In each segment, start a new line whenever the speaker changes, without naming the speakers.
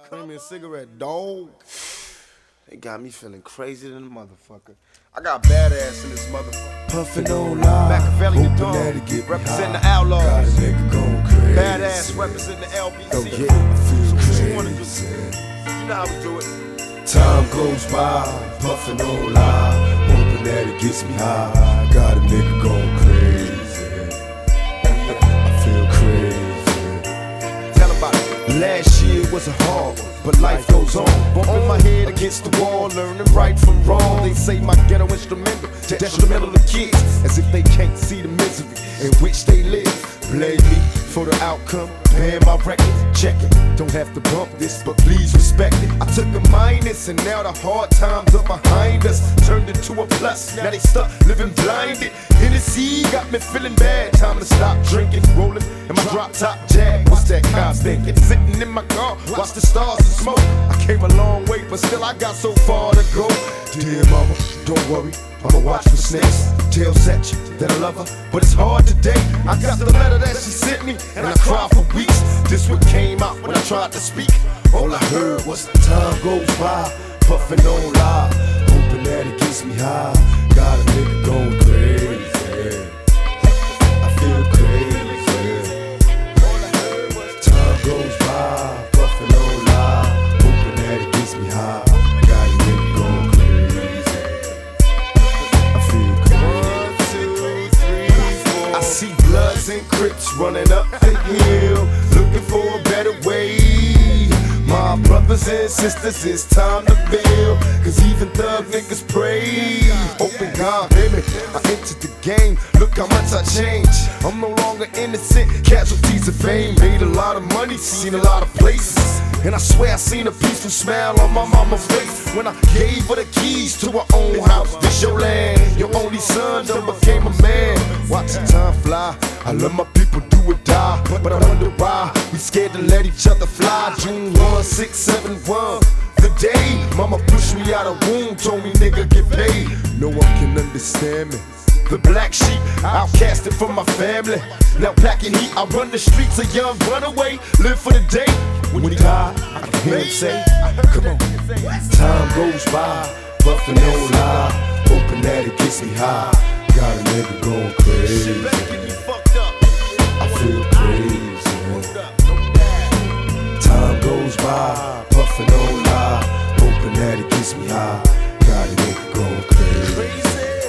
Bring me a cigarette, dog. They got me feeling crazy than a motherfucker. I got badass in this motherfucker.
Puffin' on live,
Machiavelli the dog, representing the outlaws.
Got a nigga going crazy.
Badass representing the LBC.
Oh yeah, I feel
So what
crazy.
you wanna do? You know how we do it.
Time goes by, puffin' on live, hoping that it gets me high. Got a nigga going crazy. I feel crazy.
Tell 'em about it.
Last year was a hard one, but life goes on.
Bumping my head against the wall, learning right from wrong. They say my ghetto instrumental, detrimental to kids, as if they can't see the misery in which they live. Blame me for the outcome, paying my record, check it. Don't have to bump this, but please respect it. I took a minus, and now the hard times are behind us. Turned into a plus, now they stuck living blinded. Hennessy got me feeling bad, time to stop drinking. Rolling in my drop top Jag, what's that cops thinking? Sitting in my car, watch the stars and smoke. I came a long way, but still I got so far to go.
Dear mama, don't worry, I'ma watch for snakes. Tell Satch that I love her, but it's hard today.
I got the letter that she sent me, and I cried for weeks. This what came out when I tried to speak.
All I heard was time goes by, puffin' on live, hoping that it gets me high. Got a nigga going crazy. I feel crazy. Time goes by, puffin' on live, hoping that it gets me high. Got a nigga going crazy. I feel crazy.
1, 2, 3, 4. I see Bloods and Crips running up the hill, looking for a better way. My brothers and sisters, it's time to build, cause even thug niggas pray. Open God, baby, I entered the game, look how much I changed. I'm no longer innocent, casualties of fame. Made a lot of money, seen a lot of places, and I swear I seen a peaceful smile on my mama's face when I gave her the keys to her own house. This your land, your only son done became a man. Watching time fly, I love my people, do or die, but I wonder why we scared to let each other fly. June 1, 671, the day mama pushed me out of womb, told me nigga get paid. No one can understand me. The black sheep, outcasted from my family. Now packing heat, I run the streets, a young runaway, live for the day.
When he died, I can hear him say, come on. Time goes by, puffin' on live, hoping that it gets me high. Got a nigga going crazy. I feel crazy. Time goes by, puffin' on live, hoping that it gets me high. Got a nigga going crazy.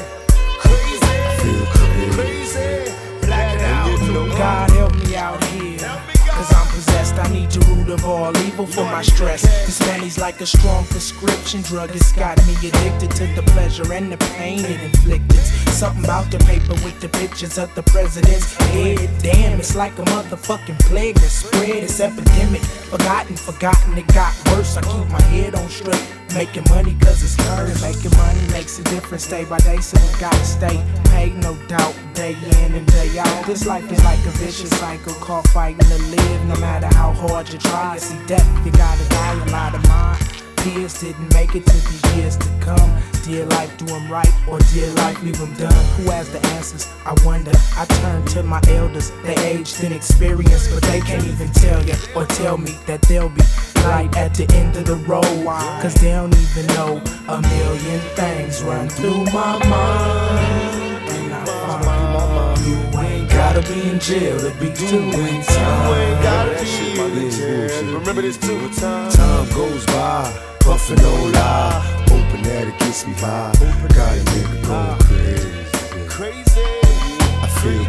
I feel crazy.
God help me out here, cause I'm possessed. I need the root of all evil for my stress. This money's like a strong prescription drug. It's got me addicted to the pleasure and the pain it inflicted. Something about the paper with the pictures of the president's head. Damn, it's like a motherfucking plague that spread. It's epidemic, forgotten, it got worse. I keep my head on straight, making money cause it's current. Making money makes a difference day by day, so we gotta stay paid, no doubt, day in and day out. This life is like a vicious cycle, called fighting to live. No matter how hard you try, you see death, you gotta die. A lot of mine peers didn't make it to the years to come. Dear life, do them right, or dear life, leave them done. Who has the answers? I wonder. I turn to my elders, they aged in experience, but they can't even tell you or tell me that they'll be right at the end of the road. Cause they don't even know a million things run through my mind. And I find you ain't gotta be in jail to be doing time.
You ain't gotta be in jail. Remember this too.
Time goes by, puffin' on live, hoping that it gets me high. Got a nigga going crazy. I feel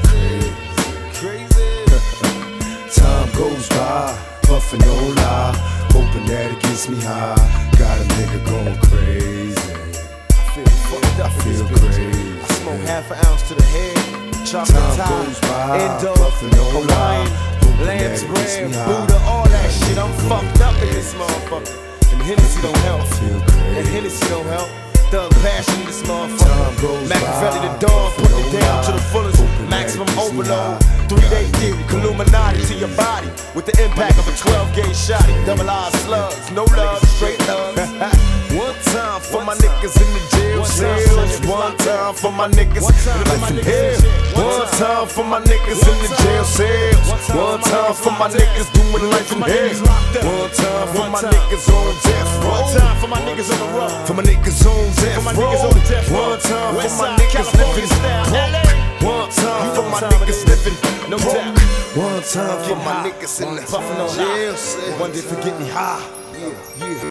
crazy. Time goes by, puffin' on live, hoping that it gets me high. Got a nigga going crazy.
I feel fucked up.
I feel crazy.
I smoke half an ounce to the head. Chocolate
Time
tie,
goes by,
Indo,
puffin' on
Hawaiian,
live, hoping that
lamb's
it gets
bread,
me high.
Buddha, all that shit. I'm fucked up in this motherfucker. And Hennessy don't help.
Feel crazy.
And Hennessy don't help. Thug passion in this
Time
motherfucker.
goes
Machiavelli
by,
the dawn, put
puffin'
it
on
down to the
live,
fullest.
hoping that
Maximum
it gets me
overload.
high.
3-day theory, Illuminati to your body with the impact of a 12-gauge shotty. Double R slugs, no love, straight love. One time for my niggas in the jail cells. One time for my niggas life in hell. One time for my niggas in the jail cells. One time for my niggas doing life in hell. One time for my niggas on death row.
One time for my niggas on the road.
For my niggas on death row. One time for my niggas living broke. One time for my niggas living broke. One time for my niggas in the jail cell.
One day for get me high.
Yeah.